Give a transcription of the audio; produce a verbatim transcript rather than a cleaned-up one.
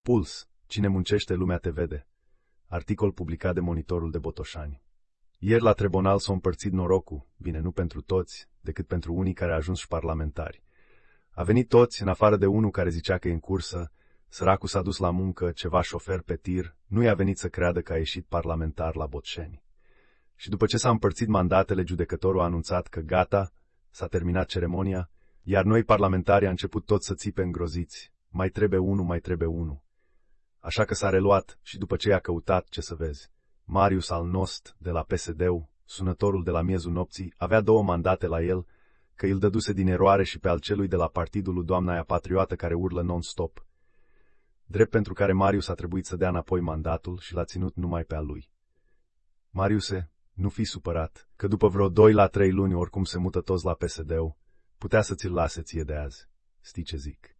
Puls. Cine muncește, lumea te vede. Articol publicat de Monitorul de Botoșani. Ieri la tribunal s-a împărțit norocul, bine, nu pentru toți, decât pentru unii care au ajuns și parlamentari. A venit toți, în afară de unul care zicea că e în cursă, săracul s-a dus la muncă, ceva șofer pe tir, nu i-a venit să creadă că a ieșit parlamentar la Botșeni. Și după ce s-a împărțit mandatele, judecătorul a anunțat că gata, s-a terminat ceremonia, iar noi parlamentari am început toți să țipe îngroziți. Mai trebuie unul, mai trebuie unul. Așa că s-a reluat și după ce i-a căutat, ce să vezi, Marius al Nost, de la P S D-ul, sunătorul de la miezul nopții, avea două mandate la el, că îl dăduse din eroare și pe al celui de la partidul lui doamna aia patriotă care urlă non-stop. Drept pentru care Marius a trebuit să dea înapoi mandatul și l-a ținut numai pe al lui. Mariuse, nu fi supărat, că după vreo doi la trei luni oricum se mută toți la P S D-ul, putea să ți-l lase ție de azi. Știi ce zic?